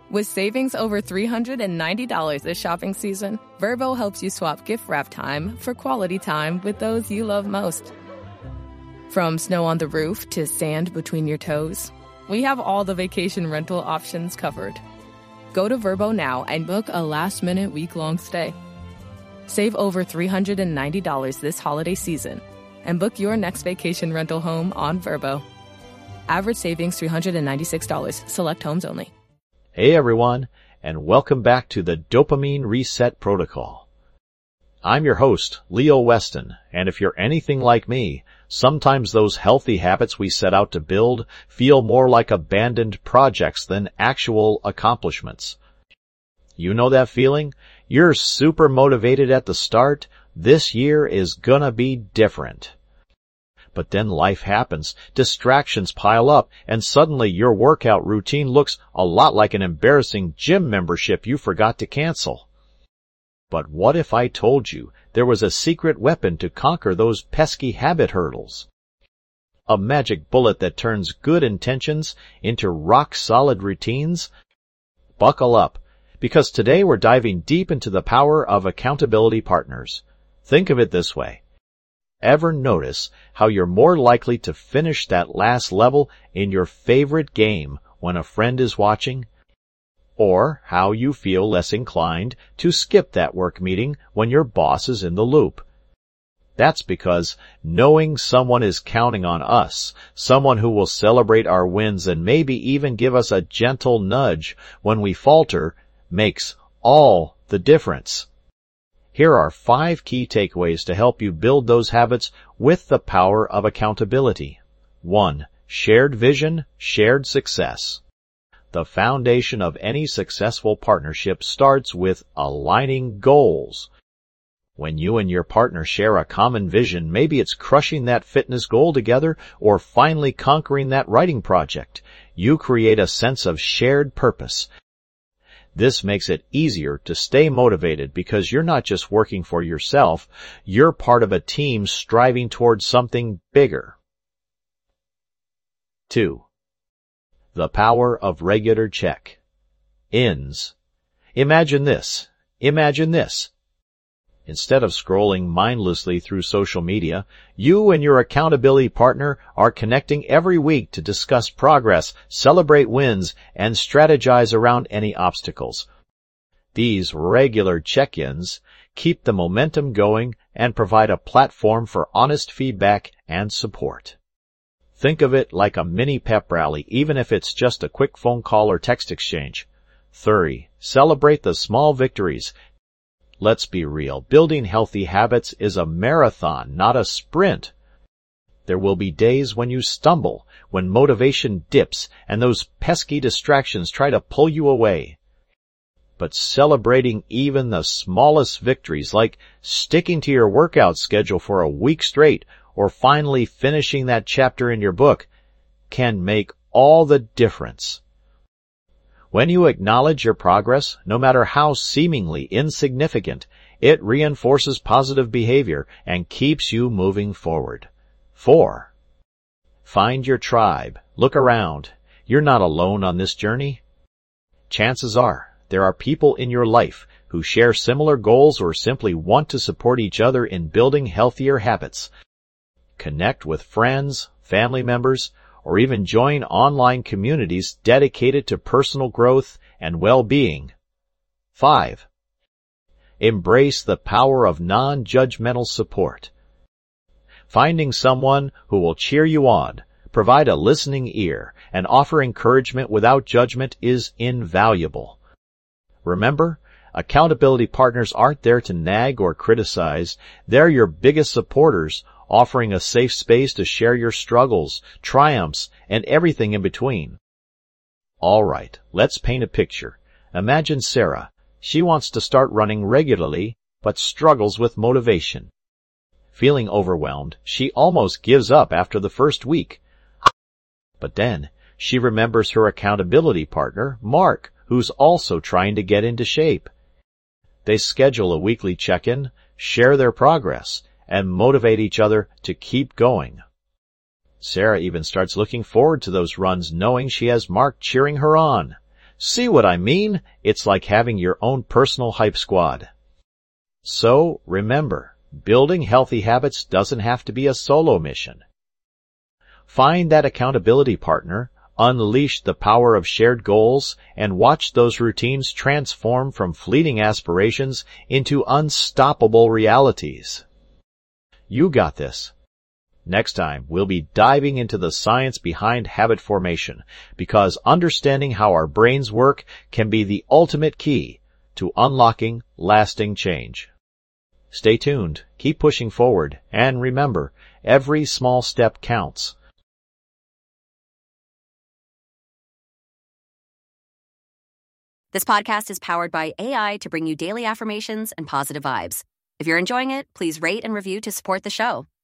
With savings over $390 this shopping season, Vrbo helps you swap gift wrap time for quality time with those you love most. From snow on the roof to sand between your toes, we have all the vacation rental options covered. Go to Vrbo now and book a last-minute week-long stay. Save over $390 this holiday season and book your next vacation rental home on Vrbo. Average savings $396. Select homes only. Hey everyone, and welcome back to the Dopamine Reset Protocol. I'm your host, Leo Weston, and if you're anything like me, sometimes those healthy habits we set out to build feel more like abandoned projects than actual accomplishments. You know that feeling? You're super motivated at the start. This year is gonna be different. But then life happens, distractions pile up, and suddenly your workout routine looks a lot like an embarrassing gym membership you forgot to cancel. But what if I told you there was a secret weapon to conquer those pesky habit hurdles? A magic bullet that turns good intentions into rock-solid routines? Buckle up, because today we're diving deep into the power of accountability partners. Think of it this way. Ever notice how you're more likely to finish that last level in your favorite game when a friend is watching? Or how you feel less inclined to skip that work meeting when your boss is in the loop? That's because knowing someone is counting on us, someone who will celebrate our wins and maybe even give us a gentle nudge when we falter, makes all the difference. Here are 5 key takeaways to help you build those habits with the power of accountability. 1. Shared vision, shared success. The foundation of any successful partnership starts with aligning goals. When you and your partner share a common vision, maybe it's crushing that fitness goal together or finally conquering that writing project, you create a sense of shared purpose. This makes it easier to stay motivated because you're not just working for yourself, you're part of a team striving towards something bigger. 2. The power of regular check-ins. Imagine this. Instead of scrolling mindlessly through social media, you and your accountability partner are connecting every week to discuss progress, celebrate wins, and strategize around any obstacles. These regular check-ins keep the momentum going and provide a platform for honest feedback and support. Think of it like a mini pep rally, even if it's just a quick phone call or text exchange. 3. Celebrate the small victories. Let's be real. Building healthy habits is a marathon, not a sprint. There will be days when you stumble, when motivation dips, and those pesky distractions try to pull you away. But celebrating even the smallest victories, like sticking to your workout schedule for a week straight, or finally finishing that chapter in your book, can make all the difference. When you acknowledge your progress, no matter how seemingly insignificant, it reinforces positive behavior and keeps you moving forward. 4. Find your tribe. Look around. You're not alone on this journey. Chances are there are people in your life who share similar goals or simply want to support each other in building healthier habits. Connect with friends, family members, or even join online communities dedicated to personal growth and well-being. 5. Embrace the power of non-judgmental support. Finding someone who will cheer you on, provide a listening ear, and offer encouragement without judgment is invaluable. Remember, accountability partners aren't there to nag or criticize. They're your biggest supporters, offering a safe space to share your struggles, triumphs, and everything in between. All right, let's paint a picture. Imagine Sarah. She wants to start running regularly, but struggles with motivation. Feeling overwhelmed, she almost gives up after the first week. But then, she remembers her accountability partner, Mark, who's also trying to get into shape. They schedule a weekly check-in, share their progress, and motivate each other to keep going. Sarah even starts looking forward to those runs knowing she has Mark cheering her on. See what I mean? It's like having your own personal hype squad. So, remember, building healthy habits doesn't have to be a solo mission. Find that accountability partner, unleash the power of shared goals, and watch those routines transform from fleeting aspirations into unstoppable realities. You got this. Next time, we'll be diving into the science behind habit formation, because understanding how our brains work can be the ultimate key to unlocking lasting change. Stay tuned, keep pushing forward, and remember, every small step counts. This podcast is powered by AI to bring you daily affirmations and positive vibes. If you're enjoying it, please rate and review to support the show.